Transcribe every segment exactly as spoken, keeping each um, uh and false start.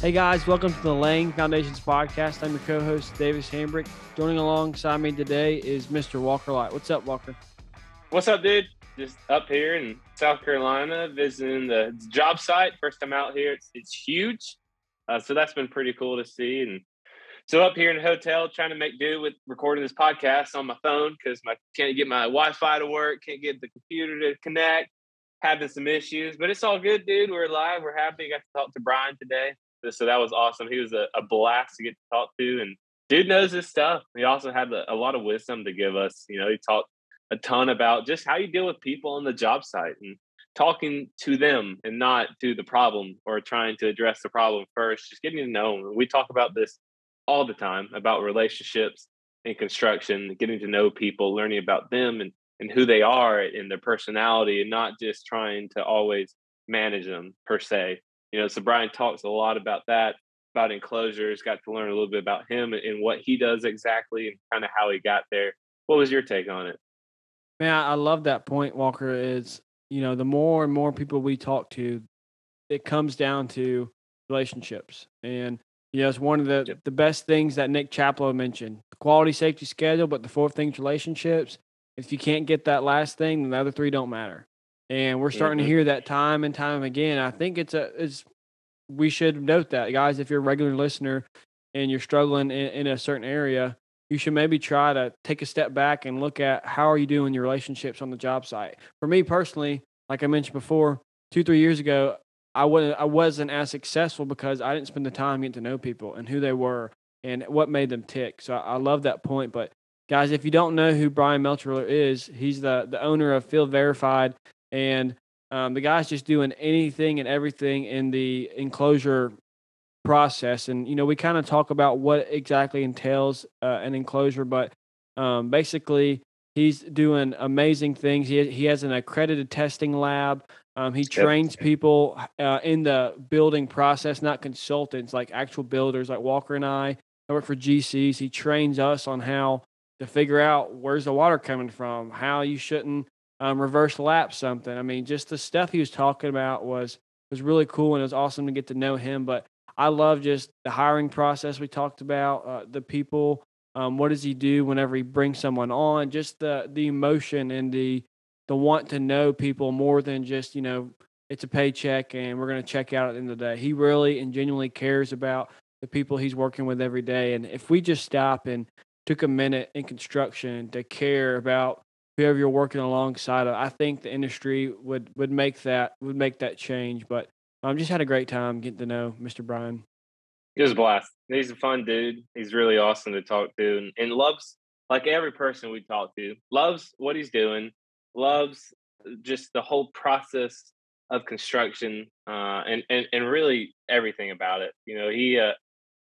Hey guys, welcome to the Laying Foundations podcast. I'm your co-host Davis Hambrick. Joining alongside me today is Mister Walker Light. What's up, Walker? What's up, dude? Just up here in South Carolina visiting the job site. First time out here. It's it's huge, uh, so that's been pretty cool to see. And so up here in the hotel, trying to make do with recording this podcast on my phone because I can't get my Wi-Fi to work, can't get the computer to connect, having some issues. But it's all good, dude. We're alive. We're happy. Got to talk to Brian today, so that was awesome. He was a, a blast to get to talk to, and dude knows his stuff. He also had a, a lot of wisdom to give us. You know, he talked a ton about just how you deal with people on the job site and talking to them and not to the problem or trying to address the problem first, just getting to know them. We talk about this all the time about relationships and construction, getting to know people, learning about them and, and who they are and their personality, and not just trying to always manage them per se. You know, so Brian talks a lot about that, about enclosures, got to learn a little bit about him and what he does exactly and kind of how he got there. What was your take on it? Man, I love that point, Walker. Is you know, the more and more people we talk to, it comes down to relationships. And you know, it's one of the Yep. the best things that Nick Chaplow mentioned. The quality safety schedule, but the fourth thing's relationships. If you can't get that last thing, then the other three don't matter. And we're starting to Mm-hmm. hear that time and time again. I think it's a it's we should note that, guys. If you're a regular listener and you're struggling in, in a certain area, you should maybe try to take a step back and look at how are you doing your relationships on the job site. For me personally, like I mentioned before, two three years ago, I wasn't I wasn't as successful because I didn't spend the time getting to know people and who they were and what made them tick. So I, I love that point. But guys, if you don't know who Brian Melcher is, he's the the owner of Field Verified, and um, the guy's just doing anything and everything in the enclosure process. And, you know, we kind of talk about what exactly entails uh, an enclosure, but um, basically, he's doing amazing things. He, he has an accredited testing lab. Um, he Yep. trains people uh, in the building process, not consultants, like actual builders like Walker and I. I work for G Cs. He trains us on how to figure out where's the water coming from, how you shouldn't um, reverse lap something. I mean, just the stuff he was talking about was was really cool, and it was awesome to get to know him. But I love just the hiring process we talked about, uh, the people. Um, what does he do whenever he brings someone on? Just the the emotion and the the want to know people more than just, you know, it's a paycheck and we're going to check out at the end of the day. He really and genuinely cares about the people he's working with every day. And if we just stop and took a minute in construction to care about whoever you're working alongside of, I think the industry would would make that would make that change. But um, just had a great time getting to know Mister Brian. It was a blast. He's a fun dude. He's really awesome to talk to and, and loves, like every person we talk to, loves what he's doing, loves just the whole process of construction uh, and, and, and really everything about it. You know, he, uh,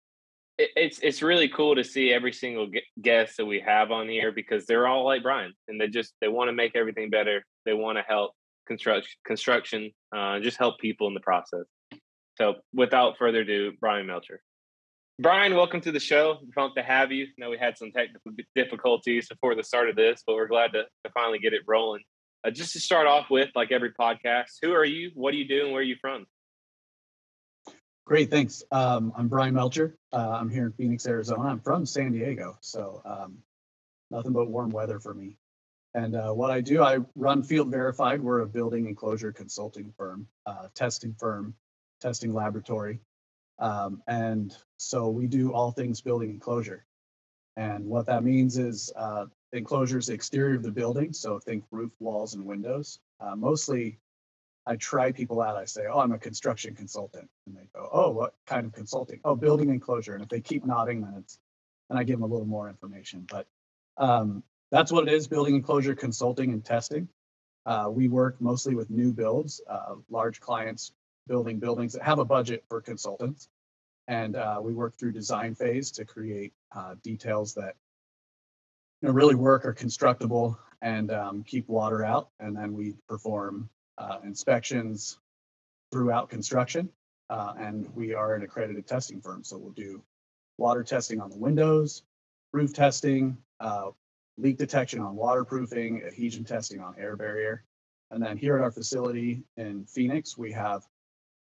it, it's, it's really cool to see every single gu- guest that we have on here because they're all like Brian and they just, they want to make everything better. They want to help construction, construction, uh, just help people in the process. So without further ado, Brian Melcher. Brian, welcome to the show. We're pumped to have you. I know we had some technical difficulties before the start of this, but we're glad to, to finally get it rolling. Uh, just to start off with, like every podcast, who are you? What do you do? And where are you from? Great, thanks. Um, I'm Brian Melcher. Uh, I'm here in Phoenix, Arizona. I'm from San Diego, so um, nothing but warm weather for me. And uh, what I do, I run Field Verified. We're a building enclosure consulting firm, uh, testing firm, testing laboratory. Um, and so we do all things building enclosure. And what that means is uh, enclosures, the exterior of the building. So think roof, walls, and windows. Uh, mostly I try people out. I say, oh, I'm a construction consultant. And they go, oh, what kind of consulting? Oh, building enclosure. And if they keep nodding, then it's, then I give them a little more information. But um, that's what it is, building enclosure consulting and testing. Uh, we work mostly with new builds, uh, large clients building buildings that have a budget for consultants. And uh, we work through design phase to create uh, details that you know, really work, are constructible, and um, keep water out. And then we perform uh, inspections throughout construction. Uh, and we are an accredited testing firm. So we'll do water testing on the windows, roof testing, uh, leak detection on waterproofing, adhesion testing on air barrier. And then here at our facility in Phoenix, we have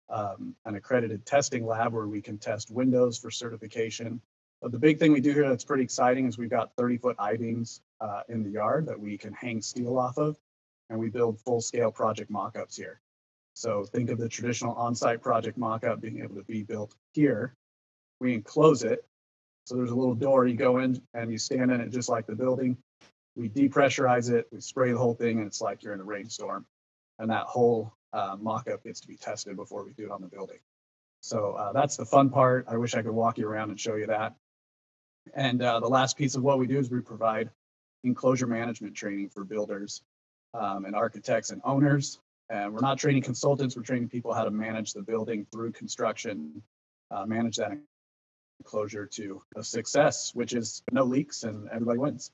um, an accredited testing lab where we can test windows for certification. But the big thing we do here that's pretty exciting is we've got thirty foot I-beams uh, in the yard that we can hang steel off of, and we build full scale project mock-ups here. So think of the traditional on-site project mock-up being able to be built here. We enclose it. So there's a little door you go in and you stand in it just like the building. We depressurize it, we spray the whole thing, and it's like you're in a rainstorm. And that whole uh, mock-up gets to be tested before we do it on the building. So uh, that's the fun part. I wish I could walk you around and show you that. And uh, the last piece of what we do is we provide enclosure management training for builders um, and architects and owners. And we're not training consultants, we're training people how to manage the building through construction, uh, manage that enclosure to a success, which is no leaks and everybody wins.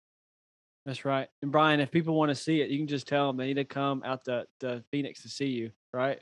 That's right. And Brian, if people want to see it, you can just tell them they need to come out to, to Phoenix to see you, right?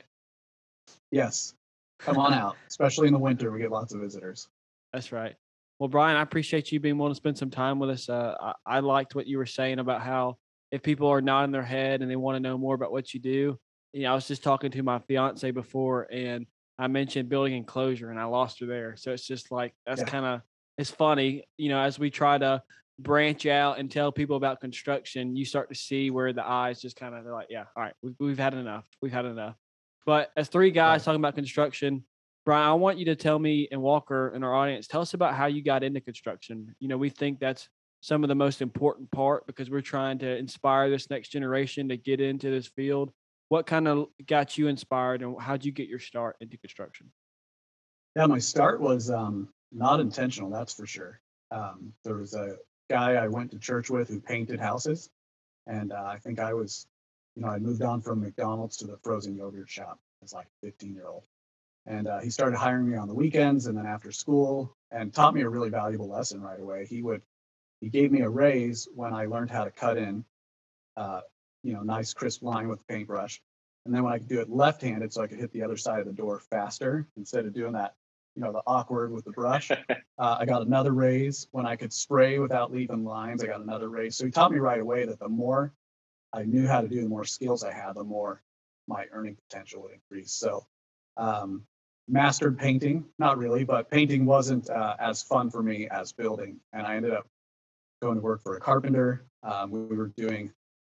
Yes. Come on out, especially in the winter. We get lots of visitors. That's right. Well, Brian, I appreciate you being willing to spend some time with us. Uh, I, I liked what you were saying about how if people are nodding their head and they want to know more about what you do, you know, I was just talking to my fiance before and I mentioned building enclosure and I lost her there. So it's just like, that's Yeah. kind of, it's funny, you know, as we try to branch out and tell people about construction, you start to see where the eyes just kind of, they're like, yeah, all right, we've, we've had enough. We've had enough. But as three guys Right. talking about construction, Brian, I want you to tell me and Walker and our audience, tell us about how you got into construction. You know, we think that's some of the most important part because we're trying to inspire this next generation to get into this field. What kind of got you inspired and how'd you get your start into construction? Yeah, my start was um, not intentional, that's for sure. Um, there was a guy I went to church with who painted houses. And uh, I think I was, you know, I moved on from McDonald's to the frozen yogurt shop as like a fifteen year old. And uh, he started hiring me on the weekends and then after school and taught me a really valuable lesson right away. He would, he gave me a raise when I learned how to cut in, uh, you know, nice crisp line with a paintbrush. And then when I could do it left-handed, so I could hit the other side of the door faster instead of doing that, you know, the awkward with the brush. Uh, I got another raise when I could spray without leaving lines. I got another raise. So he taught me right away that the more I knew how to do, the more skills I had, the more my earning potential would increase. So um, mastered painting, not really, but painting wasn't uh, as fun for me as building. And I ended up going to work for a carpenter. Um, we were doing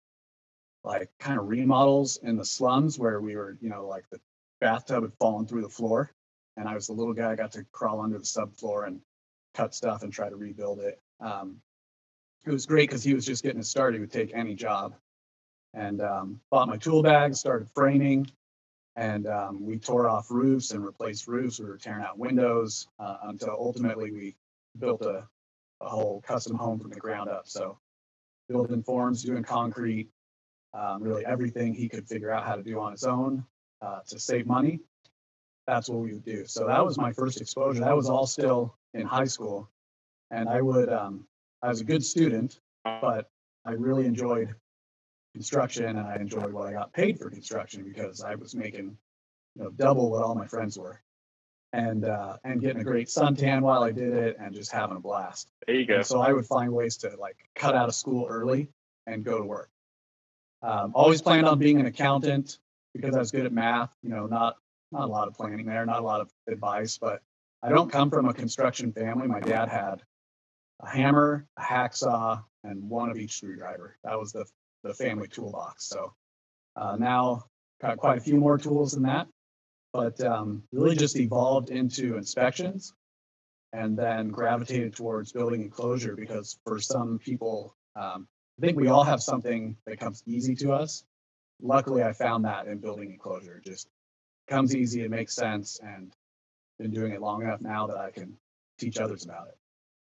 like kind of remodels in the slums where we were, you know, like the bathtub had fallen through the floor. And I was the little guy, I got to crawl under the subfloor and cut stuff and try to rebuild it. Um, it was great because he was just getting started. He would take any job. And um, bought my tool bag, started framing, and um, we tore off roofs and replaced roofs. We were tearing out windows uh, until ultimately we built a, a whole custom home from the ground up. So building forms, doing concrete, um, really everything he could figure out how to do on his own uh, to save money. That's what we would do. So that was my first exposure. That was all still in high school. And I would, um, I was a good student, but I really enjoyed construction and I enjoyed what I got paid for construction because I was making, you know, double what all my friends were. And uh, and getting a great suntan while I did it and just having a blast. There you go. And so I would find ways to like cut out of school early and go to work. Um, always planned on being an accountant because I was good at math, you know, not not a lot of planning there, not a lot of advice, but I don't come from a construction family. My dad had a hammer, a hacksaw, and one of each screwdriver. That was the the family toolbox. So uh, now got quite a few more tools than that, but um, really just evolved into inspections and then gravitated towards building enclosure because for some people, um, I think we all have something that comes easy to us. Luckily, I found that in building enclosure. It just comes easy, it makes sense, and been doing it long enough now that I can teach others about it.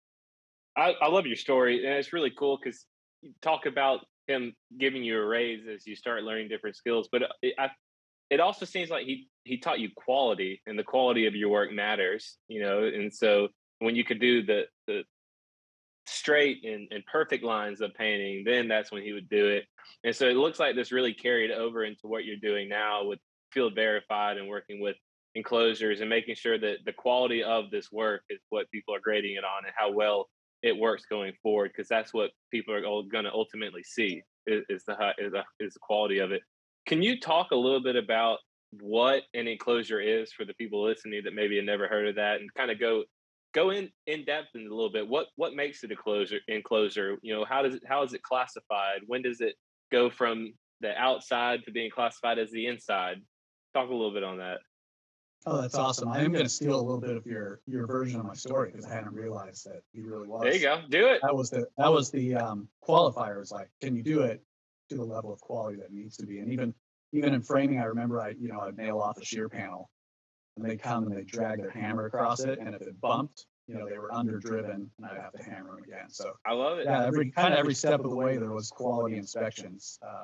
I, I love your story, and it's really cool because you talk about him giving you a raise as you start learning different skills. But it, I, it also seems like he he taught you quality, and the quality of your work matters, you know. And so when you could do the the straight and, and perfect lines of painting, then that's when he would do it. And so it looks like this really carried over into what you're doing now with Field Verified and working with enclosures and making sure that the quality of this work is what people are grading it on and how well it works going forward, because that's what people are going to ultimately see is, is the is the is the quality of it. Can you talk a little bit about what an enclosure is for the people listening that maybe have never heard of that, and kind of go go in in depth in a little bit. What what makes it a closure enclosure? You know, how does it how is it classified? When does it go from the outside to being classified as the inside? Talk a little bit on that. Oh, that's awesome. I am going to steal a little bit of your your version of my story because I hadn't realized that he really There you was. go. Do it. That was the that was the um, qualifier. Was like, can you do it to the level of quality that it needs to be? And even even in framing, I remember I you know I'd nail off a shear panel, and they come and they drag their hammer across it, and if it bumped, you know they were underdriven, and I'd have to hammer them again. So I love it. yeah, every kind of every step of the way there was quality inspections uh,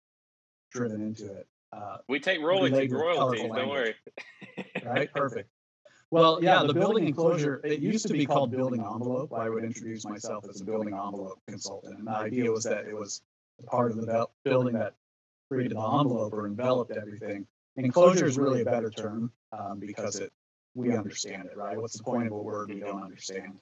driven into it. Uh, We take royalties, relayed with royalties. colorful Don't language. worry. Right? Perfect. Well, yeah, the building enclosure, it used to be called building envelope. I would introduce myself as a building envelope consultant. And the idea was that it was a part of the bel- building that created the envelope or enveloped everything. Enclosure is really a better term um, because it we understand it, right? What's the point of a word we don't understand?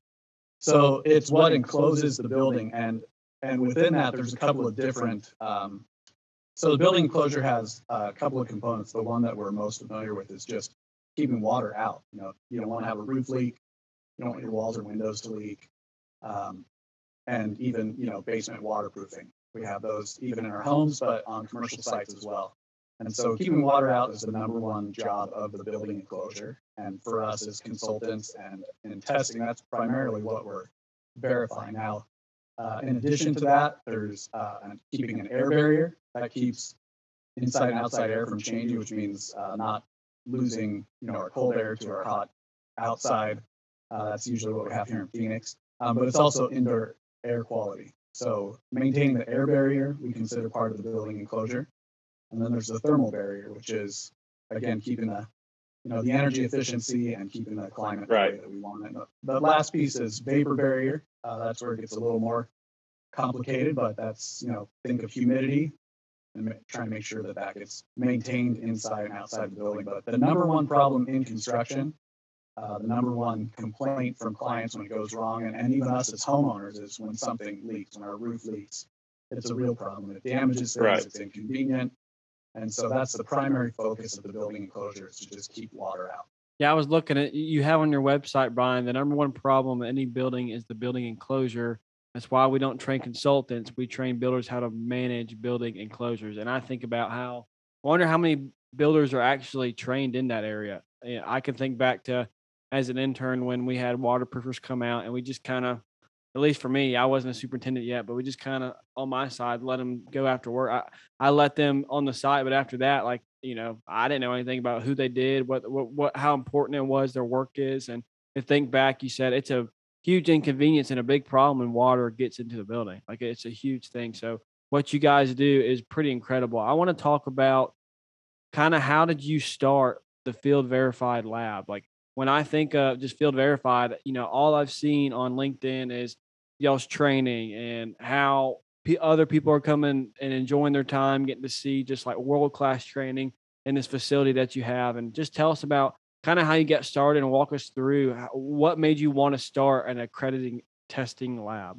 So it's what encloses the building, and and within that, there's a couple of different. Um, so the building enclosure has a couple of components. The one that we're most familiar with is just keeping water out. You know, you don't want to have a roof leak. You don't want your walls or windows to leak. Um, and even, you know, basement waterproofing. We have those even in our homes, but on commercial sites as well. And so keeping water out is the number one job of the building enclosure. And for us as consultants and in testing, that's primarily what we're verifying. Now, uh, in addition to that, there's uh, keeping an air barrier that keeps inside and outside air from changing, which means uh, not losing, you know, our cold air to our hot outside. Uh, that's usually what we have here in Phoenix. Um, but it's also indoor air quality. So maintaining the air barrier, we consider part of the building enclosure. And then there's the thermal barrier, which is, again, keeping the, you know, the energy efficiency and keeping the climate the Right. way that we want it. The last piece is vapor barrier. Uh, that's where it gets a little more complicated, but that's, you know, think of humidity and ma- trying to make sure that that gets maintained inside and outside the building. But the number one problem in construction, uh, the number one complaint from clients when it goes wrong, and, and even us as homeowners, is when something leaks, when our roof leaks. It's a real problem. It damages things, Right. it's inconvenient. And so that's the primary focus of the building enclosure, is to just keep water out. Yeah, I was looking at you have on your website, Brian, the number one problem in any building is the building enclosure. That's why we don't train consultants. We train builders how to manage building enclosures. And I think about how, I wonder how many builders are actually trained in that area. Yeah, I can think back to as an intern when we had waterproofers come out and we just kind of, at least for me, I wasn't a superintendent yet, but we just kind of on my side let them go after work. I, I let them on the side, but after that, like, you know, I didn't know anything about who they did, what, what, what, how important it was their work is. And to think back, you said it's a huge inconvenience and a big problem when water gets into the building. Like it's a huge thing. So what you guys do is pretty incredible. I want to talk about kind of how did you start the Field Verified Lab? Like when I think of just Field Verified, you know, all I've seen on LinkedIn is y'all's training and how p- other people are coming and enjoying their time, getting to see just like world class training in this facility that you have. And just tell us about kind of how you got started and walk us through how, what made you want to start an accrediting testing lab.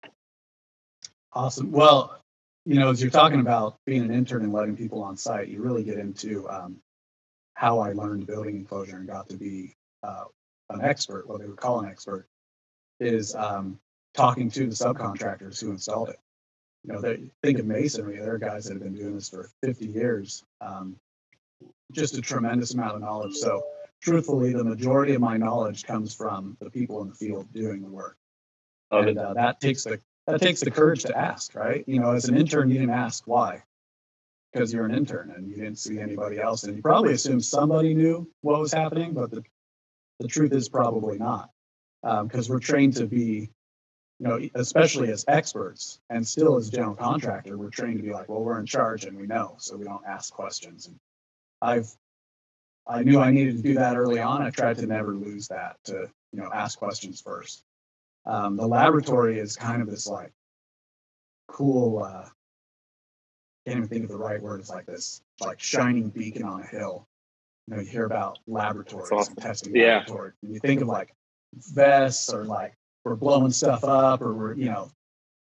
Awesome. Well, you know, as you're talking about being an intern and letting people on site, you really get into um, how I learned building enclosure and got to be uh, an expert, what they would call an expert, is um, talking to the subcontractors who installed it. You know, they think of masonry, there are guys that have been doing this for fifty years. Um, just a tremendous amount of knowledge. So truthfully, the majority of my knowledge comes from the people in the field doing the work. Love And it. uh, that takes the that takes the courage to ask, right? You know, as an intern, you didn't ask why, because you're an intern and you didn't see anybody else, and you probably assumed somebody knew what was happening, but the, the truth is probably not, because um, we're trained to be, you know, especially as experts and still as a general contractor, we're trained to be like, well, we're in charge and we know, so we don't ask questions. And I've I knew I needed to do that early on. I tried to never lose that, to, you know, ask questions first. Um, the laboratory is kind of this like cool, uh, can't even think of the right word. It's like this like shining beacon on a hill. You know, you hear about laboratories awesome. and testing Yeah. laboratories, and you think of like vests or like we're blowing stuff up or we're, you know,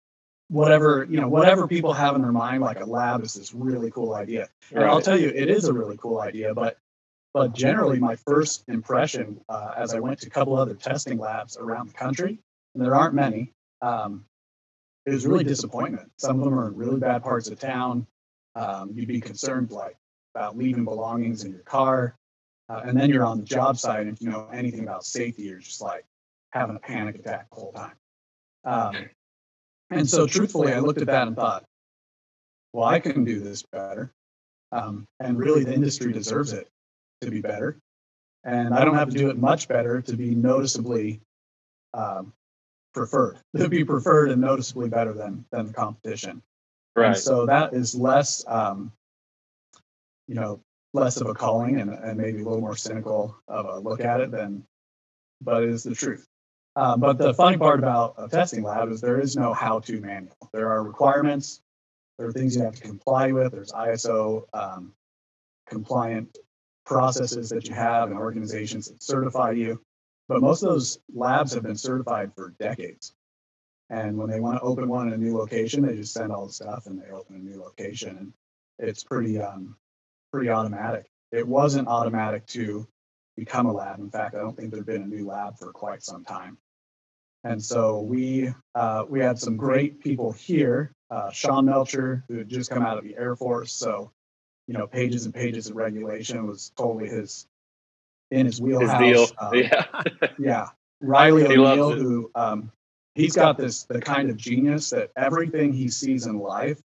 whatever, you know, whatever people have in their mind, like a lab is this really cool idea. And I'll Right. tell you, it is a really cool idea, but but generally my first impression, uh, as I went to a couple other testing labs around the country, and there aren't many, um, it was really disappointment. Some of them are in really bad parts of town. Um, you'd be concerned like about leaving belongings in your car. Uh, and then you're on the job site, and if you know anything about safety, you're just like having a panic attack the whole time. Um, and so, truthfully, I looked at that and thought, well, I can do this better. Um, and really, the industry deserves it to be better. And I don't have to do it much better to be noticeably um, preferred, to be preferred and noticeably better than, than the competition. Right. And so, that is less, um, you know, less of a calling and, and maybe a little more cynical of a look at it than, but it is the truth. Um, but the funny part about a testing lab is there is no how-to manual. There are requirements. There are things you have to comply with. There's I S O um, compliant processes that you have and organizations that certify you. But most of those labs have been certified for decades. And when they want to open one in a new location, they just send all the stuff and they open a new location. And it's pretty um, pretty automatic. It wasn't automatic to become a lab. In fact, I don't think there'd been a new lab for quite some time. And so we uh, we had some great people here. Uh, Sean Melcher, who had just come out of the Air Force, so you know, pages and pages of regulation was totally his in his His wheelhouse. deal. Um, Yeah. yeah, Riley He loves O'Neill, it. who um, he's got this the kind of genius that everything he sees in life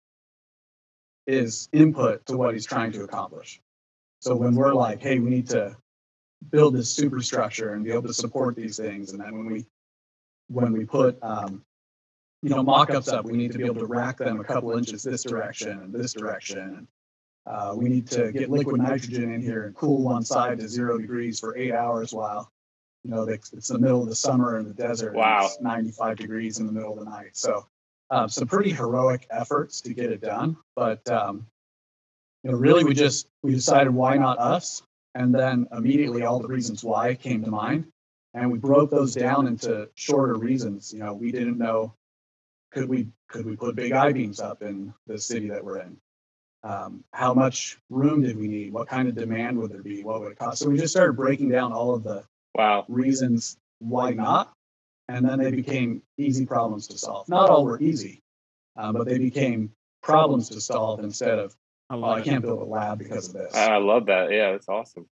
is input to what he's trying to accomplish. So when we're like, hey, we need to build this superstructure and be able to support these things, and then when we when we put um, you know mock-ups up, we need to be able to rack them a couple inches this direction and this direction. And, uh, we need to get liquid nitrogen in here and cool one side to zero degrees for eight hours while you know it's, it's the middle of the summer in the desert. Wow. And it's ninety-five degrees in the middle of the night. So um, some pretty heroic efforts to get it done, but um, you know really we just we decided why not us, and then immediately all the reasons why came to mind. And we broke those down into shorter reasons. You know, we didn't know, could we could we put big I-beams up in the city that we're in? Um, how much room did we need? What kind of demand would there be? What would it cost? So we just started breaking down all of the Wow. reasons why not, and then they became easy problems to solve. Not all were easy, um, but they became problems to solve instead of, I oh, love I it. can't build a lab because of this. I love that. Yeah, that's awesome.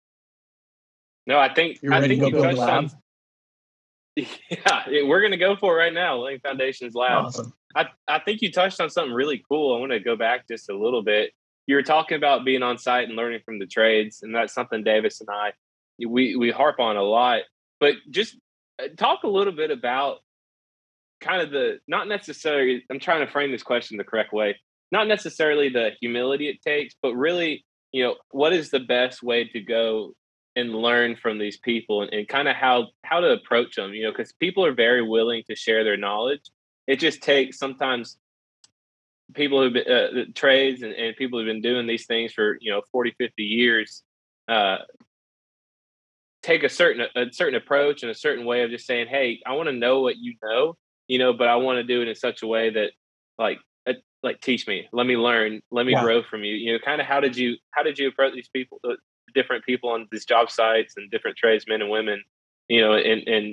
No, I think You I ready think to you go build a touched on. lab? Yeah, it- we're gonna go for it right now. Lane Foundation's lab. Awesome. I, I think you touched on something really cool. I want to go back just a little bit. You were talking about being on site and learning from the trades, and that's something Davis and I we we harp on a lot. But just uh, talk a little bit about kind of the not necessarily. I'm trying to frame this question the correct way. Not necessarily the humility it takes, but really, you know, what is the best way to go and learn from these people, and, and kind of how how to approach them. You know, because people are very willing to share their knowledge. It just takes sometimes people who've been uh, trades and, and people who've been doing these things for, you know, forty, fifty years, uh, take a certain, a certain approach and a certain way of just saying, hey, I want to know what you know, you know, but I want to do it in such a way that like, uh, like teach me, let me learn, let me Yeah. grow from you. You know, kind of how did you, how did you approach these people, uh, different people on these job sites and different tradesmen and women, you know, and, and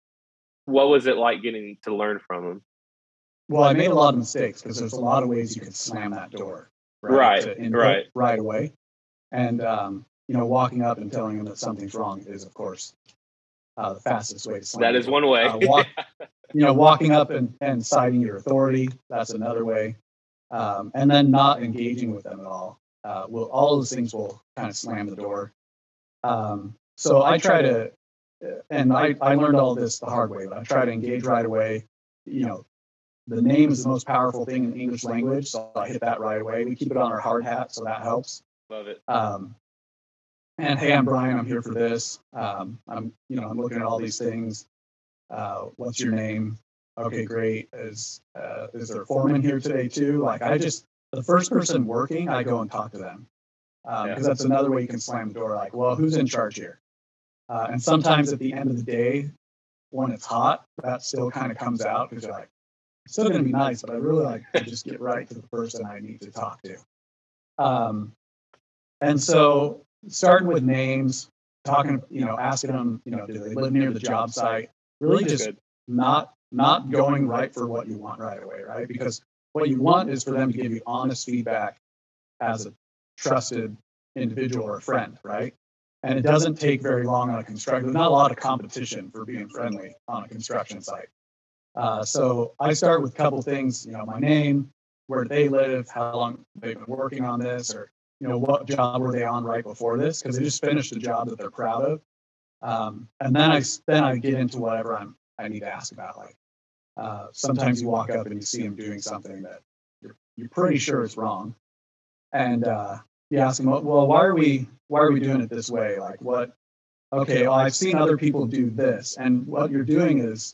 what was it like getting to learn from them? Well, I made a lot of mistakes because there's a lot of ways you could slam that door, Right, to input right. right away. And, um, you know, walking up and telling them that something's wrong is, of course, uh, the fastest way to slam That the is door. one way. Uh, walk, you know, walking up and, and citing your authority, that's another way. Um, and then not engaging with them at all. Uh, will all those things will kind of slam the door. Um, so I try to, and I, I learned all this the hard way, but I try to engage right away. You know, the name is the most powerful thing in the English language, so I hit that right away. We keep it on our hard hat, so that helps. Love it. Um, and hey, I'm Brian. I'm here for this. Um, I'm, you know, I'm looking at all these things. Uh, what's your name? Okay, great. Is uh, is there a foreman here today too? Like, I just the first person working, I go and talk to them because um, Yeah. that's another way you can slam the door. Like, well, who's in charge here? Uh, and sometimes at the end of the day, when it's hot, that still kind of comes out because you're like, still going to be nice, but I really like to just get right to the person I need to talk to. Um, and so starting with names, talking, you know, asking them, you know, do they live near the job site? Really just Good. not not going right for what you want right away, right? Because what you want is for them to give you honest feedback as a trusted individual or a friend, right? And it doesn't take very long on a construction. There's not a lot of competition for being friendly on a construction site. Uh, so I start with a couple things, you know, my name, where do they live, how long they've been working on this, or, you know, what job were they on right before this? Because they just finished a job that they're proud of. Um, and then I then I get into whatever I'm I need to ask about. Like uh, sometimes you walk up and you see them doing something that you're you're pretty sure is wrong, and uh, you ask them, well, why are we why are we doing it this way? Like what? Okay, well, I've seen other people do this, and what you're doing is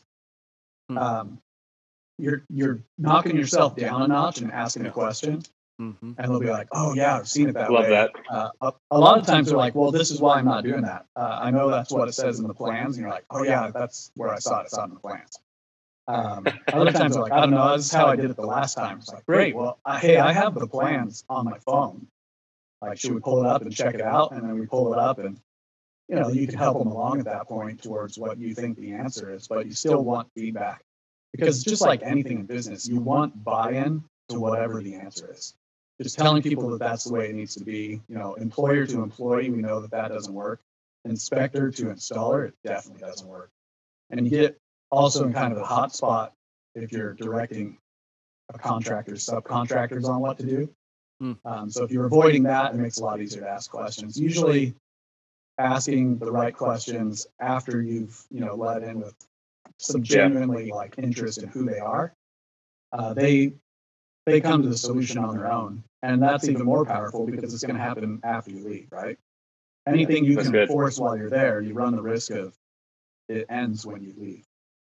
um, you're you're knocking yourself down a notch and asking a question. Mm-hmm. And they'll be like, "Oh yeah, I've seen it that Love way." that. Uh, a, a lot of times they're like, "Well, this is why I'm not doing that. Uh, I know that's what it says in the plans." And you're like, "Oh yeah, that's where I saw it. It's on the plans." Um, other times they're like, "I don't know. This is how I did it the last time." It's like, "Great. Well, I, hey, I have the plans on my phone. Like, should we pull it up and check it out?" And then we pull it up, and you know, you can help them along at that point towards what you think the answer is, but you still want feedback because it's just like anything in business. You want buy-in to whatever the answer is. Just telling people that that's the way it needs to be. You know, employer to employee, we know that that doesn't work. Inspector to installer, it definitely doesn't work. And you get also in kind of the hot spot if you're directing a contractor's subcontractors on what to do. Hmm. Um, so if you're avoiding that, it makes it a lot easier to ask questions. Usually asking the right questions after you've, you know, let in with some genuinely like interest in who they are. Uh, they they come to the solution on their own. And that's even more powerful because it's going to happen after you leave, right? Anything you that's can good. enforce while you're there, you run the risk of it ends when you leave.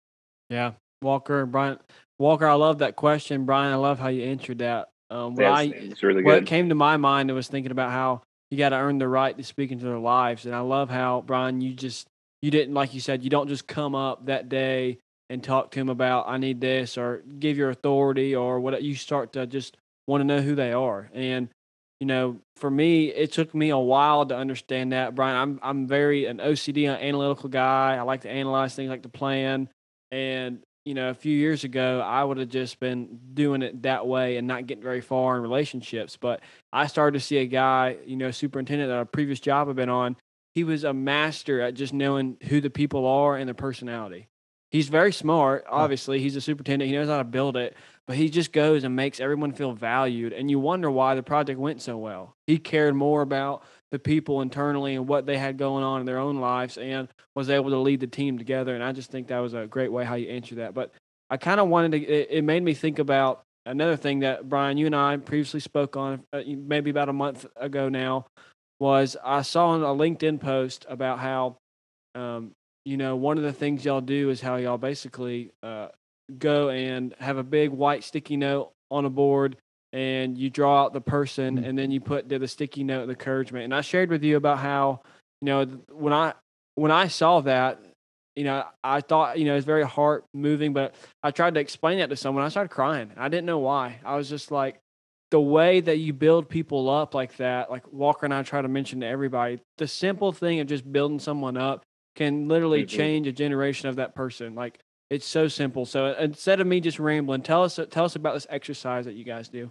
Yeah. Walker, Brian, Walker, I love that question. Brian, I love how you answered that. Um, what yes, I, it's really what good. came to my mind, I was thinking about how you got to earn the right to speak into their lives. And I love how, Brian, you just, you didn't, like you said, you don't just come up that day and talk to them about, I need this, or give your authority or what. You start to just want to know who they are. And, you know, for me, it took me a while to understand that, Brian. I'm I'm very an O C D, an analytical guy. I like to analyze things, like to plan. And, you know, a few years ago, I would have just been doing it that way and not getting very far in relationships. But I started to see a guy, you know, superintendent at a previous job I've been on. He was a master at just knowing who the people are and their personality. He's very smart. Obviously, he's a superintendent. He knows how to build it, but he just goes and makes everyone feel valued. And you wonder why the project went so well. He cared more about the people internally and what they had going on in their own lives and was able to lead the team together. And I just think that was a great way how you answer that. But I kind of wanted to, it, it made me think about another thing that, Brian, you and I previously spoke on uh, maybe about a month ago now, was I saw on a LinkedIn post about how, um, you know, one of the things y'all do is how y'all basically uh, go and have a big white sticky note on a board and you draw out the person and then you put the, the sticky note of encouragement. And I shared with you about how, you know, when I, when I saw that, you know, I thought, you know, it's very heart moving, but I tried to explain that to someone. I started crying. I didn't know why. I was just like, the way that you build people up like that, like Walker and I try to mention to everybody, the simple thing of just building someone up can literally mm-hmm. change a generation of that person. Like, it's so simple. So instead of me just rambling, tell us tell us about this exercise that you guys do.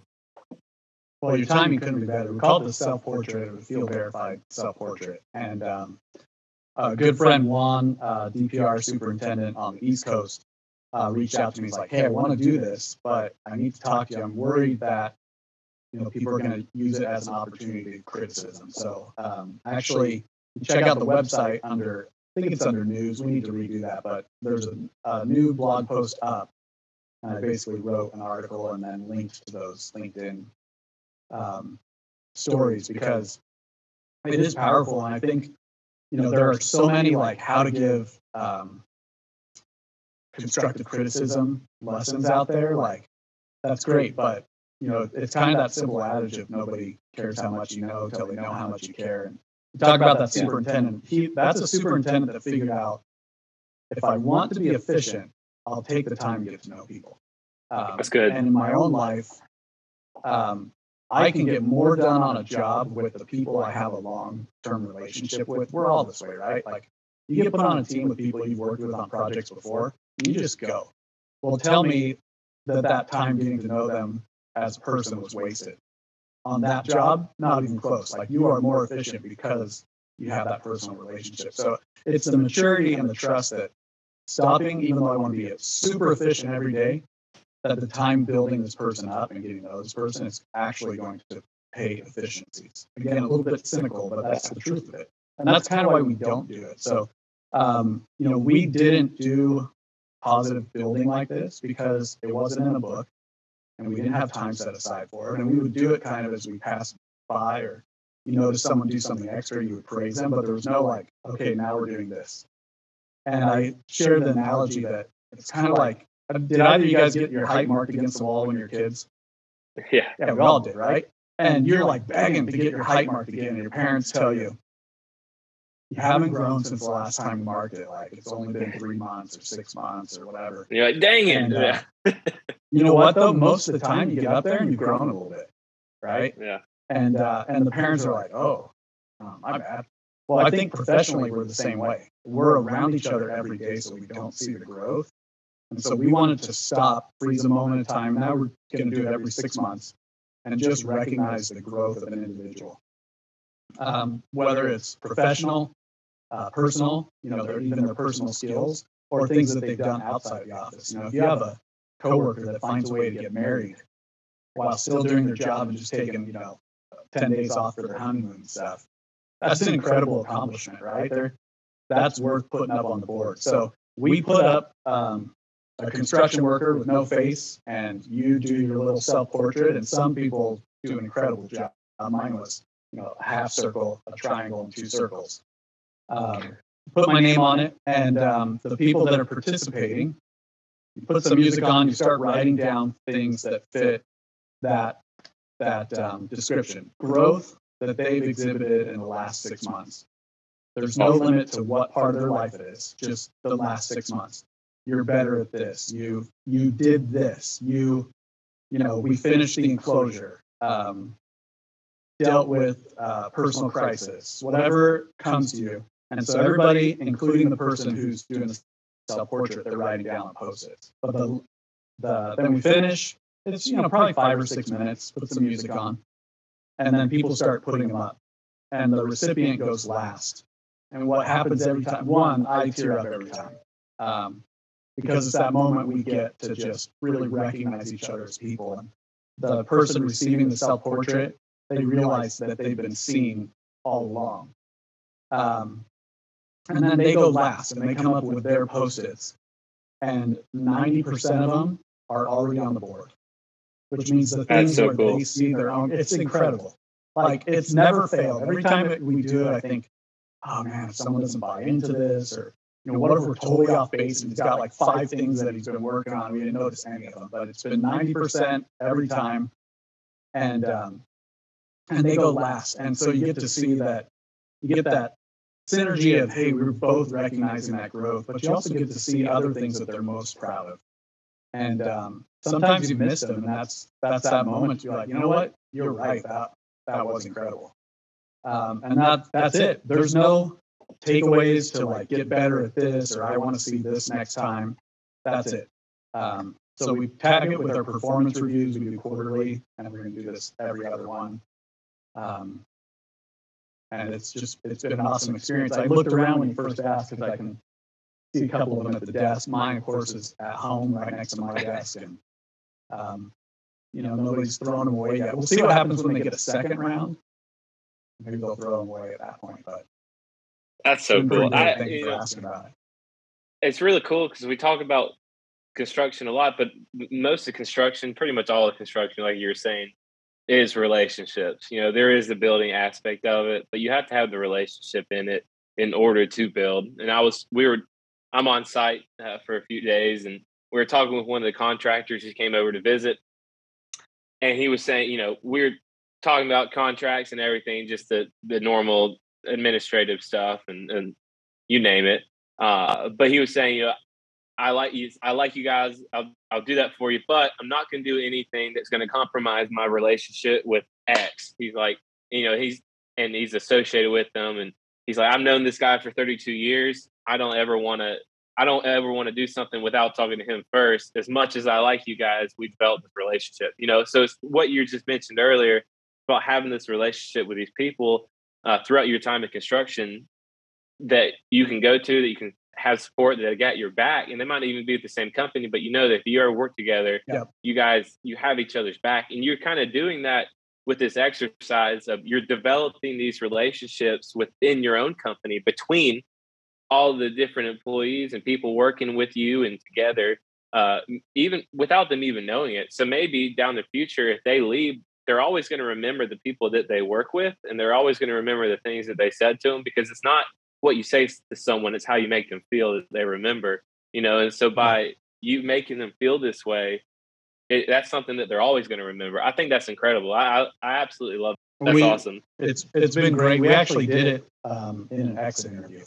Well, your timing couldn't be better. We call it the self-portrait, or the field-verified self-portrait. And um, a good friend, Juan, uh, D P R superintendent on the East Coast, uh, reached out to me. He's like, hey, I want to do this, but I need to talk to you. I'm worried that, you know, people are going to use it as an opportunity to criticism. So um, actually, check out the website under, I think it's under news. We need to redo that, but there's a, a new blog post up. And I basically wrote an article and then linked to those LinkedIn um, stories because it is powerful. And I think, you know, there are so many like how to give um, constructive criticism lessons out there. Like, that's great, but you know, it's kind of that simple adage of nobody cares how much you know until they know how much you care. And you talk about that superintendent. He, that's a superintendent that figured out, if I want to be efficient, I'll take the time to get to know people. Um, That's good. And in my own life, um, I can get more done on a job with the people I have a long-term relationship with. We're all this way, right? Like, you get put on a team with people you've worked with on projects before, and you just go. Well, tell me that that time getting to know them as a person was wasted. On that job, not even close. Like, you are more efficient because you have that personal relationship. So it's the maturity and the trust that stopping, even though I want to be super efficient every day, that the time building this person up and getting to know this person is actually going to pay efficiencies. Again, a little bit cynical, but that's the truth of it. And that's kind of why we don't do it. So, um, you know, we didn't do positive building like this because it wasn't in a book and we didn't have time set aside for it. And we would do it kind of as we passed by, or you notice someone do something extra, you would praise them, but there was no like, okay, now we're doing this. And I shared the analogy that it's kind of like, did either of you guys get your height marked against the wall when you're kids? Yeah. Yeah, we all did, right? And you're like begging to get your height marked again, and your parents tell you, you haven't grown since the last time you marked it. Like, it's only been three months or six months or whatever. You're like, dang it. And, uh, yeah. You know what, though? Most of the time you get up there and you've grown a little bit, right? Yeah. And uh, and the parents are like, oh, oh, my bad. Well, I think professionally we're the same way. We're around each other every day, so we don't see the growth. And so we wanted to stop, freeze a moment of time. Now we're going to do it every six months and just recognize the growth of an individual. Um, whether it's professional, uh, personal, you know, their, even their personal skills, or things that they've done outside the office. You know, if you have a coworker that finds a way to get married while still doing their job and just taking, you know, ten days off for their honeymoon and stuff, that's an incredible accomplishment, right? There, that's worth putting up on the board. So we put up um, a construction worker with no face, and you do your little self-portrait, and some people do an incredible job. Uh, mine was, you know, a half circle, a triangle, and two circles. Um, put my name on it, and um, the people that are participating, you put some music on, you start writing down things that fit that that um, description. Growth that they've exhibited in the last six months. There's no limit to what part of their life it is, just the last six months. You're better at this. You you did this. You, you know, we finished the enclosure, um, dealt with uh, personal crisis, whatever comes to you. And so everybody, including the person who's doing the self-portrait, they're writing down on Post-its. But the, the then we finish, it's, you know, probably five or six minutes, put some music on, and then people start putting them up. And the recipient goes last. And what happens every time, one, I tear up every time. Um, because it's that moment we get to just really recognize each other as people. And the person receiving the self-portrait, they realize that they've been seen all along. Um, and then they go last, and they come up with their Post-its. And ninety percent of them are already on the board, which means the things so where cool. they see their own, it's incredible. Like, it's never failed. Every time it, we do it, I think, oh man, if someone doesn't buy into this, or, you know, what if we're totally off base and he's got like five things that he's been working on, we didn't notice any of them, but it's been ninety percent every time. And, um, and they go last. And so you get to see that, you get that synergy of, hey, we're both recognizing that growth, but you also get to see other things that they're most proud of. And um, sometimes you miss them, and that's that's that moment. You're like, you know what? You're right. That that was incredible. Um, and that that's it. There's no takeaways to like get better at this, or I want to see this next time. That's it. Um, so we tag it with our performance reviews. We do quarterly, and we're going to do this every other one. Um, and it's just it's been an awesome experience. I looked around when you first asked because I can see a couple of them at the desk. Mine, of course, is at home right next to my desk, and um, you know, nobody's throwing them away yet. We'll see what happens when they get a second round. Maybe they'll throw them away at that point. But that's so cool. I, Thank you for asking about it. It's really cool because we talk about construction a lot, but most of construction, pretty much all of construction, like you were saying, is relationships. You know, there is the building aspect of it, but you have to have the relationship in it in order to build. And I was, we were, I'm on site uh, for a few days, and we were talking with one of the contractors who came over to visit, and he was saying, you know, we're talking about contracts and everything, just the the normal administrative stuff and and you name it. Uh, but he was saying, you know, I like you. I like you guys. I'll, I'll do that for you, but I'm not going to do anything that's going to compromise my relationship with X. He's like, you know, he's, and he's associated with them. And he's like, I've known this guy for thirty-two years. I don't ever want to, I don't ever want to do something without talking to him first. As much as I like you guys, we developed this relationship, you know? So it's what you just mentioned earlier about having this relationship with these people uh, throughout your time in construction that you can go to, that you can have support, that got your back. And they might even be at the same company, but you know that if you ever work together, Yep. you guys, you have each other's back. And you're kind of doing that with this exercise of you're developing these relationships within your own company between all the different employees and people working with you and together, uh, even without them even knowing it. So maybe down the future, if they leave, they're always going to remember the people that they work with, and they're always going to remember the things that they said to them, because it's not what you say to someone, it's how you make them feel that they remember, you know? And so by you making them feel this way, it, that's something that they're always going to remember. I think that's incredible. I, I, I absolutely love it. That's we, awesome. It's It's been great. We actually did it um, in an exit interview.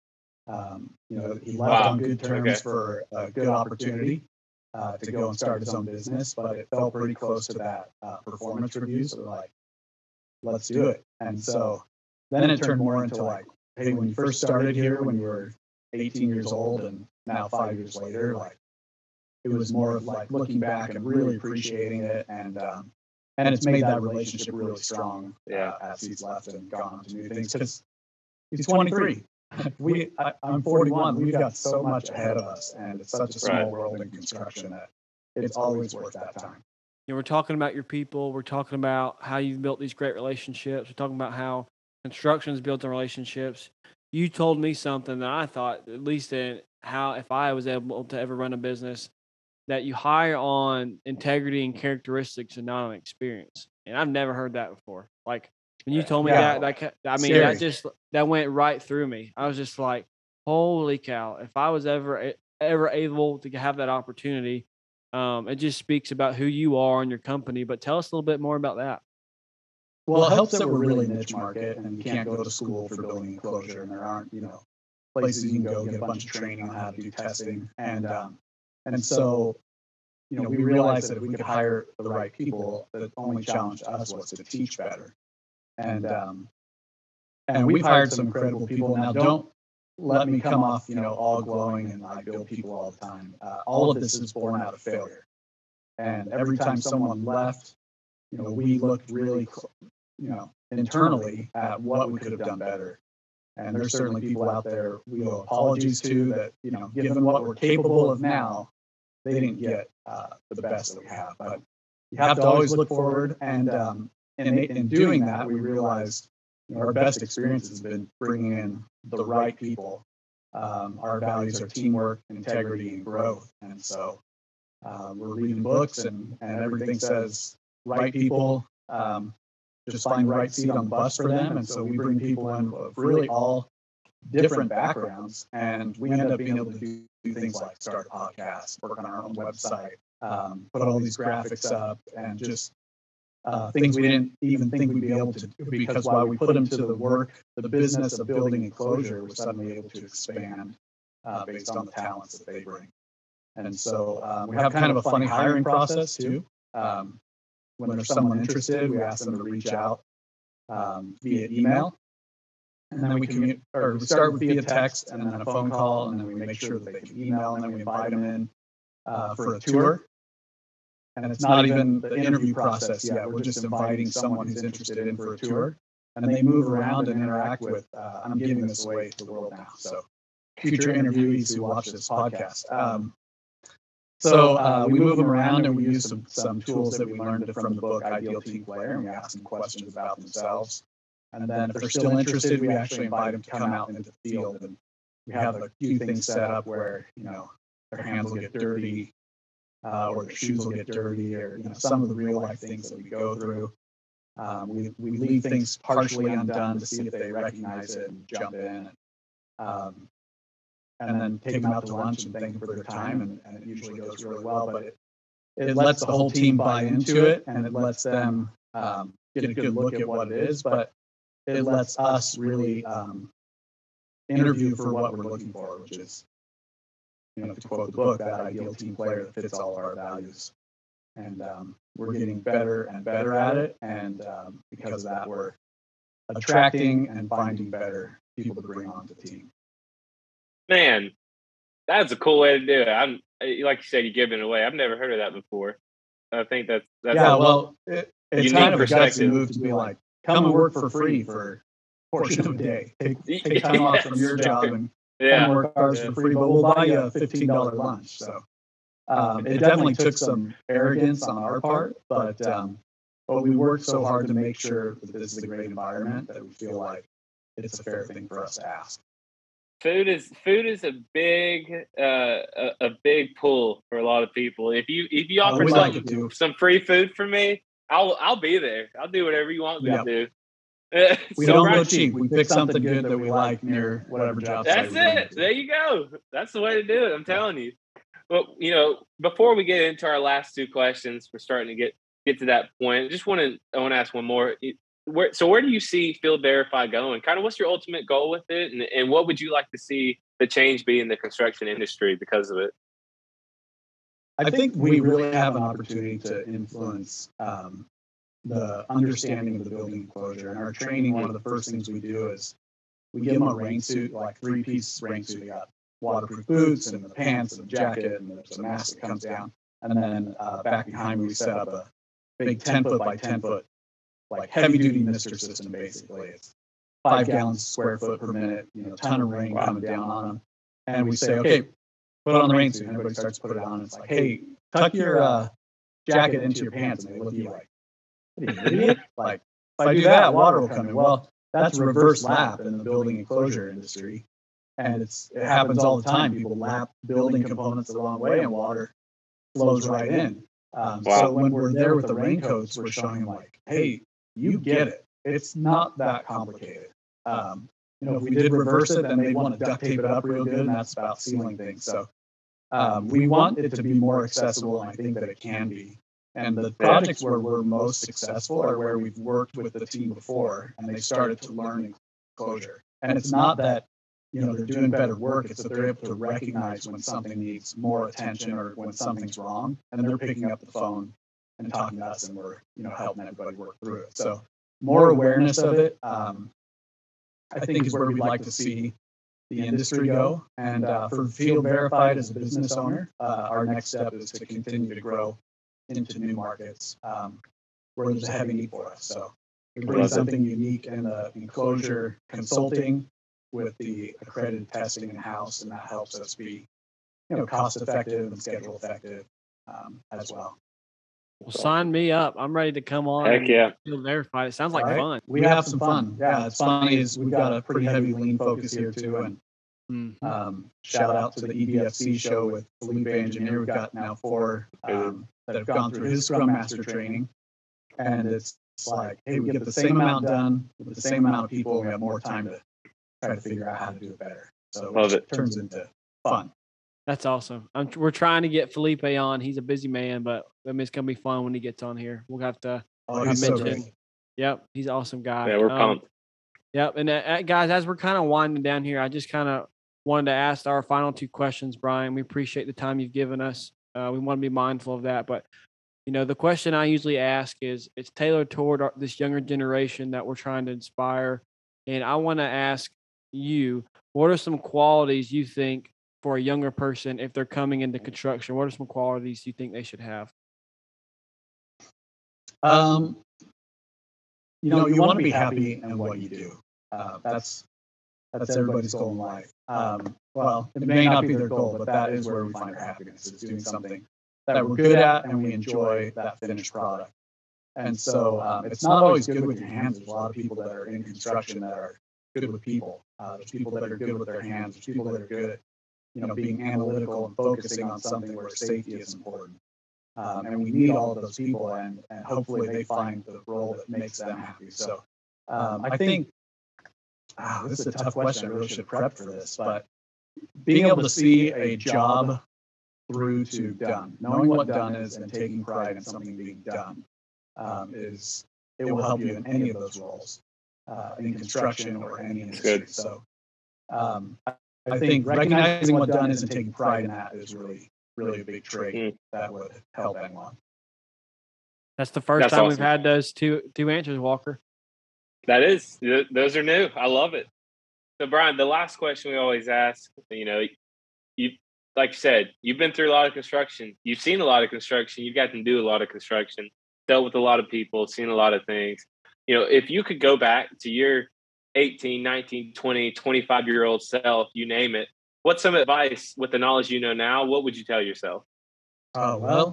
Um, you know, he left Wow. on good terms Okay. for a good opportunity uh, to go and start his own business, but it felt pretty close to that uh, performance review. So we're like, let's do it. And so then it turned more into like, hey, when you first started here, when you were eighteen years old, and now five years later, like it was more of like looking back and really appreciating it, and um, and it's made that relationship really strong. Yeah. Uh, as he's left and gone on to new things, because he's twenty-three. We, I, I'm forty-one. We've got so much ahead of us, and it's such a small Right. world in construction that it's always worth that time. You know, we're talking about your people. We're talking about how you've built these great relationships. We're talking about how construction is built on relationships. You told me something that I thought, at least in how, if I was able to ever run a business, that you hire on integrity and characteristics and not on experience. And I've never heard that before. Like when you told me Yeah. that, that ca- I mean, Scary. that just that went right through me. I was just like, holy cow! If I was ever ever able to have that opportunity, um, it just speaks about who you are and your company. But tell us a little bit more about that. Well, it helps that we're really niche market, and you can't go to school for building enclosure, and there aren't, you know, places you can go get a bunch of training on how to do testing. And um, and so, you know, we realized that if we could hire the right people, the only challenge to us was to teach better. And um, and we've hired some incredible people. Now, don't let me come off, you know, all glowing and I build people all the time. Uh, all of this is born out of failure. And every time someone left, you know, we looked really, you know, internally at what we could have done better. And there's certainly people out there we owe apologies to that, you know, given what we're capable of now, they didn't get uh, the best that we have. But you have to always look forward. And um, in, in doing that, we realized, you know, our best experience has been bringing in the right people. Um, our values are teamwork, integrity, and growth. And so uh, we're reading books, and, and everything says right people, um, just find the right seat on the bus for them. And so we bring people in of really all different backgrounds, and we end up being able to do, do things like start a podcast, work on our own website, um, put all these graphics up, and just uh, things we didn't even think we'd be able to do, because while we put them to the work, the business of building enclosure, we're suddenly able to expand uh, based on the talents that they bring. And so um, we have kind of a funny hiring process too. Um, when there's someone interested, we ask them to reach out um, via email. And then we commu- or we start with via text, and then a phone call, and then we make sure that they can email, and then we invite them in uh, for a tour. And it's not even the interview process yet. We're just inviting someone who's interested in for a tour, and they move around and interact with. Uh, I'm giving this away to the world now, so future interviewees who watch this podcast. Um, so uh, we move them around, and we use some some tools that we learned from the book Ideal Team Player, and we ask them questions about themselves. And then if they're still interested, we actually invite them to come out into the field. And we have a few things set up where, you know, their hands will get dirty, uh, or their shoes will get dirty, or, you know, some of the real life things that we go through. Um, we, we leave things partially undone to see if they recognize it and jump in. Um, and then take them out to lunch and thank them for their time. And, and it usually goes really well, but it, it lets the whole team buy into it, and it lets them um, get a good look at what it is. But it lets us really um, interview for what we're looking for, which is, you know, to quote the book, that ideal team player that fits all of our values. And um, we're getting better and better at it. And um, because of that, we're attracting and finding better people to bring onto the team. Man, that's a cool way to do it. I'm like you said, you're giving it away. I've never heard of that before. I think that's that's yeah. Well, it, it's kind of a gutsy perspective. move to be like, come and work for free for a portion of a day. Take, take time off from your job and yeah. come work ours for free, but we'll buy you a fifteen dollar lunch. So um, it definitely took some arrogance on our part, but um, but we worked so hard to make sure that this is a great environment that we feel like it's a fair thing for us to ask. Food is food is a big uh, a, a big pull for a lot of people. If you if you offer Oh, we some like it too. some free food for me, I'll I'll be there. I'll do whatever you want me Yep. to do. We So, don't Brian, go cheap. We pick something good that we like near whatever job That's site we're it. There you go. That's the way to do it. I'm telling you. Well, you know, before we get into our last two questions, we're starting to get get to that point. I just want to I want to ask one more. Where, so where do you see Field Verify going? Kind of what's your ultimate goal with it? And, and what would you like to see the change be in the construction industry because of it? I think we really have an opportunity to influence um, the understanding of the building enclosure. In our training, one of the first things we do is we give them a rain suit, like three-piece rain suit. They got waterproof boots and the pants and the jacket, and there's a mask that comes down. And then uh, back behind, we set up a big ten foot by ten foot, like heavy duty mister system. Basically, it's five gallons square foot per minute. You know, ton of rain wow. coming down on them. And we say, okay, put on the rain suit. And everybody starts to put it on. It's like, hey, tuck your uh, jacket into your pants, and they look at you like, what are you, an idiot? Like, if I do that, water will come in. Well, that's a reverse lap in the building enclosure industry. And it's it happens all the time. People lap building components the wrong way, and water flows right in. Um, wow. So when we're there with the raincoats, we're showing them like, hey, you get it. It's not that complicated. Um, you know, if we did reverse it, then they'd want to duct tape it up real good, and that's about sealing things. So um, we want it to be more accessible, and I think that it can be. And the projects where we're most successful are where we've worked with the team before, and they started to learn enclosure. And it's not that, you know, they're doing better work, it's that they're able to recognize when something needs more attention or when something's wrong, and they're picking up the phone and talking to us, and we're, you know, helping everybody work through it. So more awareness of it, um, I think, is where we'd like to see the industry go. And uh, for Field Verified as a business owner, uh, our next step is to continue to grow into new markets um, where there's a heavy need for us. So we bring something unique in the enclosure consulting with the accredited testing in-house, and that helps us be, you know, cost effective and schedule effective um, as well. Well, sign me up. I'm ready to come on. Heck yeah. Field Verified. It sounds like right? fun. We have some fun. Yeah, it's funny is we've got a pretty heavy lean focus here too. And mm-hmm. um, shout out to the E D F C show with Felipe Engineer. We've got now four um, that have gone through his Scrum Master training. And it's like, hey, we get the same amount done with the same amount of people, and we have more time to try to figure out how to do it better. So Love it. Turns into fun. That's awesome. I'm, we're trying to get Felipe on. He's a busy man, but I mean, it's going to be fun when he gets on here. We'll have to oh, he's mention. So great. Yep, he's an awesome guy. Yeah, we're um, pumped. Yep, and uh, guys, as we're kind of winding down here, I just kind of wanted to ask our final two questions, Brian. We appreciate the time you've given us. Uh, we want to be mindful of that, but you know, the question I usually ask is, it's tailored toward our, this younger generation that we're trying to inspire, and I want to ask you, what are some qualities you think for a younger person, if they're coming into construction, what are some qualities you think they should have? Um, you know, you want to be happy in what you do. Uh, that's that's everybody's goal in life. Um, well, it may not be their goal, but that is where we find our happiness, is doing something that we're good at and we enjoy that finished product. And so um, it's not always good with your hands. There's a lot of people that are in construction that are good with people. Uh, there's people that are good with their hands. There's people that are good at, you know, being analytical and focusing on something where safety is important. Um, and we need all of those people, and, and hopefully they find the role that makes them happy. So um, I think, ah, this is a tough question. I really should have prepped for this, but being able to see a job through to done, knowing what done is and taking pride in something being done um, is, it will help you in any of those roles, uh, in construction or any industry. So um, I think recognizing what's done and taking pride in that is really, really a big trait Mm. that would help anyone. That's the first That's time awesome. we've had those two two answers, Walker. That is, th- those are new. I love it. So, Brian, the last question we always ask, you know, you, like you said, you've been through a lot of construction. You've seen a lot of construction. You've got to do a lot of construction, dealt with a lot of people, seen a lot of things. You know, if you could go back to your eighteen, nineteen, twenty, twenty-five-year-old self, you name it, what's some advice with the knowledge you know now? What would you tell yourself? Oh, well,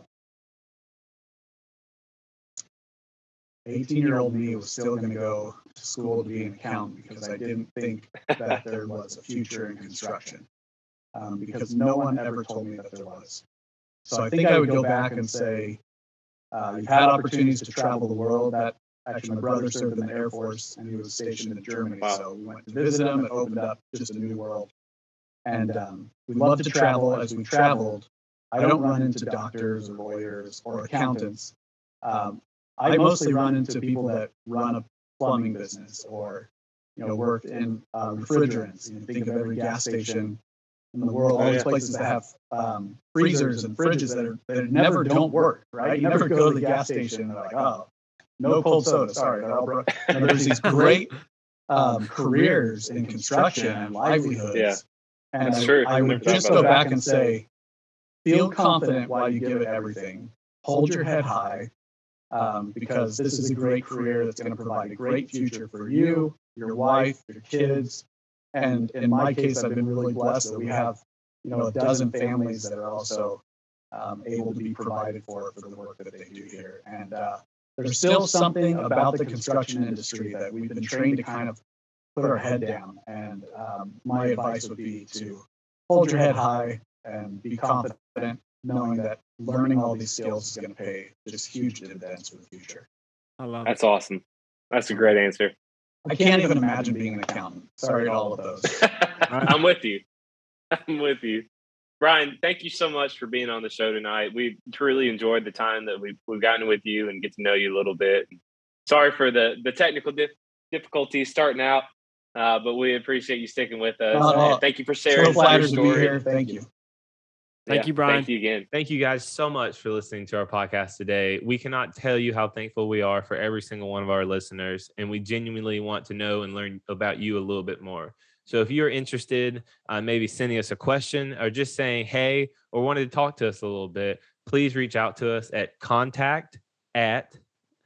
eighteen-year-old me was still going to go to school to be an accountant because I didn't think that there was a future in construction, um, because no one ever told me that there was. So I think I would go back and say, uh, you've had opportunities to travel the world. That actually, my brother served in the Air Force and he was stationed in Germany. Wow. So we went to visit him. It opened up just a new world. And um, we love to travel. As we traveled, I don't run into doctors or lawyers or accountants. Um, I mostly run into people that run a plumbing business or, you know, work in uh, refrigerants. You know, think of every gas station in the world, all these places that have um, freezers and fridges that are that never don't work, right? You never go to the gas station and they're like, oh, no cold soda, sorry, they're all broke. You know, there's these great um, careers in construction and livelihoods. Yeah. And That's I, true. I would Never thought just about go that. back and say, feel confident while you give it everything. Hold your head high, um, because this is a great career that's going to provide a great future for you, your wife, your kids. And in my case, I've been really blessed that we have, you know, a dozen families that are also um, able to be provided for for the work that they do here. And uh, there's still something about the construction industry that we've been trained to kind of put our head down. And um, my advice would be to hold your head high and be confident, knowing that learning all these skills is going to pay just huge dividends for the future. I love That's awesome. That's a great answer. I can't even imagine being an accountant. Sorry to all of those. I'm with you. I'm with you. Brian, thank you so much for being on the show tonight. We truly enjoyed the time that we've, we've gotten with you and get to know you a little bit. Sorry for the, the technical dif- difficulties starting out, uh, but we appreciate you sticking with us. Uh, And thank you for sharing So your flattered to be story. here. Thank you. Thank Yeah, you, Brian. Thank you again. Thank you guys so much for listening to our podcast today. We cannot tell you how thankful we are for every single one of our listeners, and we genuinely want to know and learn about you a little bit more. So if you're interested, uh, maybe sending us a question or just saying, hey, or wanted to talk to us a little bit, please reach out to us at contact at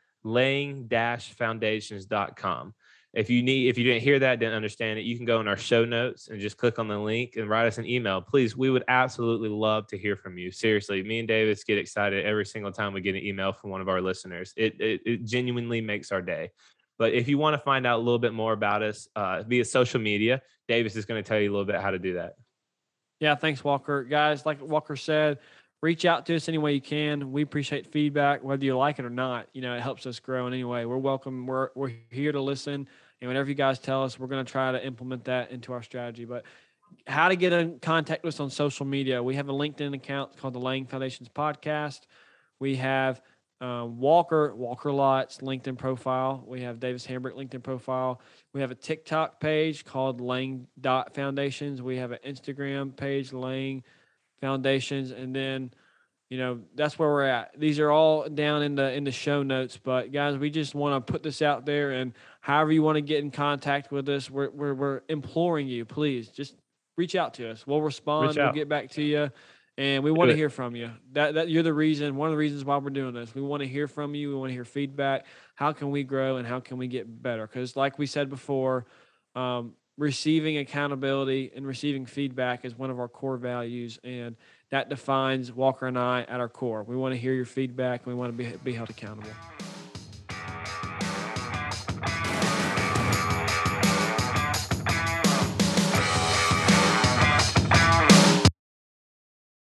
laying dash foundations dot com. If you need, if you didn't hear that, didn't understand it, you can go in our show notes and just click on the link and write us an email. Please, we would absolutely love to hear from you. Seriously, me and Davis get excited every single time we get an email from one of our listeners. It it, it genuinely makes our day. But if you want to find out a little bit more about us uh, via social media, Davis is going to tell you a little bit how to do that. Yeah, thanks, Walker. Guys, like Walker said, reach out to us any way you can. We appreciate feedback, whether you like it or not. You know, it helps us grow in any way. We're welcome. We're we're here to listen. And whatever you guys tell us, we're going to try to implement that into our strategy. But how to get in contact with us on social media. We have a LinkedIn account called the Laying Foundations Podcast. We have uh, Walker, Walker Lots LinkedIn profile. We have Davis Hambrick LinkedIn profile. We have a TikTok page called Laying Dot Foundations. We have an Instagram page, Laying Foundations. And then, you know, that's where we're at. These are all down in the in the show notes. But guys, we just want to put this out there, and however you want to get in contact with us, we're we're, we're imploring you, please just reach out to us. We'll respond. Reach We'll out. get back to you, and we want to it. hear from you. That that you're the reason. One of the reasons why we're doing this. We want to hear from you. We want to hear feedback. How can we grow and how can we get better? Because like we said before, um, receiving accountability and receiving feedback is one of our core values, and that defines Walker and I at our core. We want to hear your feedback, and we want to be, be held accountable.